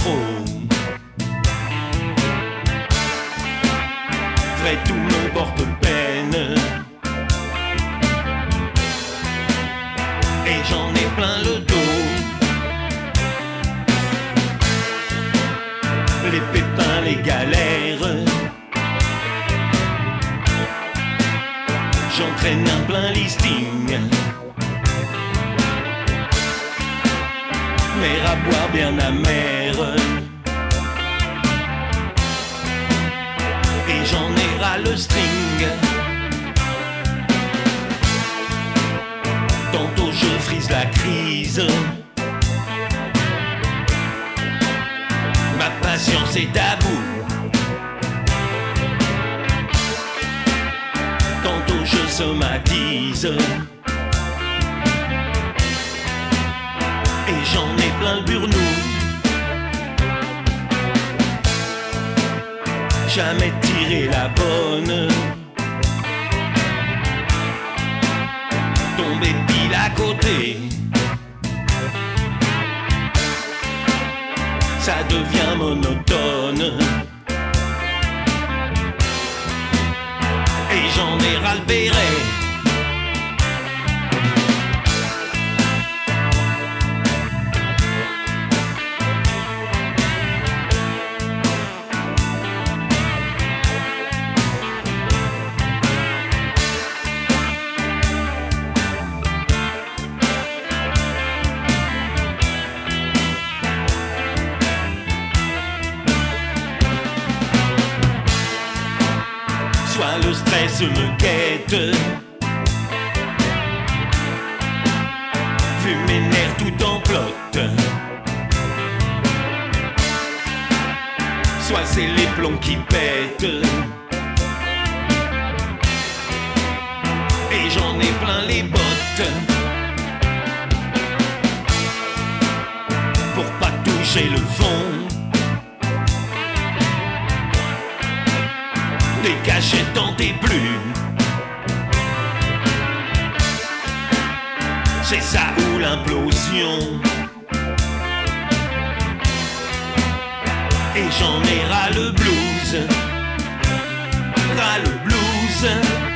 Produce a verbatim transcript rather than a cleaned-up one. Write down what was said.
trop. Vrai, tout me porte peine. Et j'en ai plein le dos. Les pépins, les galères. J'entraîne un plein listing. Mais à boire bien amer. Et j'en ai ras le string. Tantôt je frise la crise. Ma patience est à bout. Tantôt je somatise. Et j'en ai plein le burnou. Jamais tiré la bonne. Tomber pile à côté. Ça devient monotone. Et j'en ai ras le béret. Soit le stress me guette. Fume mes nerfs tout en plot. Soit c'est les plombs qui pètent. Et j'en ai plein les bottes. Pour pas toucher le fond. Des cachettes dans tes plus. C'est ça ou l'implosion. Et j'en ai ras le blues. Ras le blues.